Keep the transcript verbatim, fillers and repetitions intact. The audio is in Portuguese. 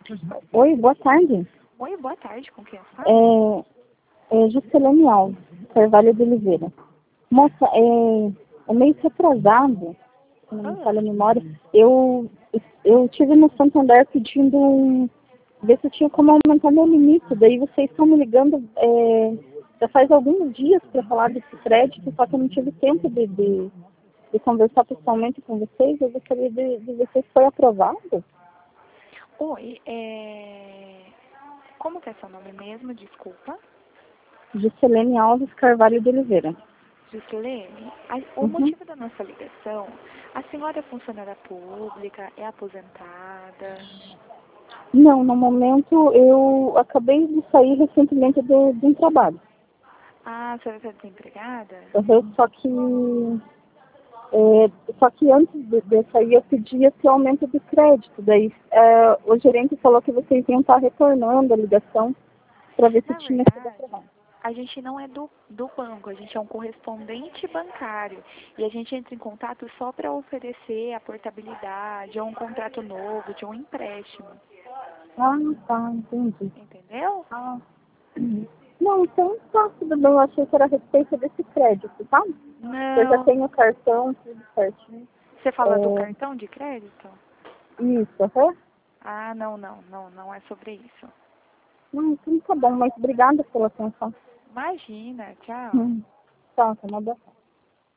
Oi, boa tarde. Oi, boa tarde, com quem eu falo? É, é Juscelene Alves, Carvalho de Oliveira. Moça, é, é meio que atrasado, se não me Ah, falha a memória. Eu, eu tive no Santander pedindo um, ver se eu tinha como aumentar meu limite. Daí vocês estão me ligando é, já faz alguns dias para falar desse crédito, só que eu não tive tempo de, de, de conversar pessoalmente com vocês. Eu gostaria de, de ver se foi aprovado. oi, é... Como que é seu nome mesmo? Desculpa. Juscelene Alves Carvalho de Oliveira. Gislene, a- o Uhum. motivo da nossa ligação, a senhora é funcionária pública, é aposentada? Não, no momento eu acabei de sair recentemente do, de um trabalho. Ah, a senhora está desempregada? Uhum. Só que, é, só que antes de, de sair eu pedi esse aumento de crédito. Daí é, o gerente falou que vocês iam estar retornando a ligação para ver se Na tinha sido verdade, aprovado. a gente não é do, do banco, a gente é um correspondente bancário. E a gente entra em contato só para oferecer a portabilidade, ou um contrato novo, de um empréstimo. Ah, tá, entendi. Entendeu? Ah, não, então tá, tudo bem. Eu achei que era a respeito desse crédito, tá? Eu já Não. tenho o cartão, tudo certinho. Você fala do É, cartão de crédito? isso, aham. Ah, não, não, não, não é sobre isso. Não, então tá bom, mas obrigada pela atenção. Imagina, tchau. Hum, tá, tá uma boa tarde.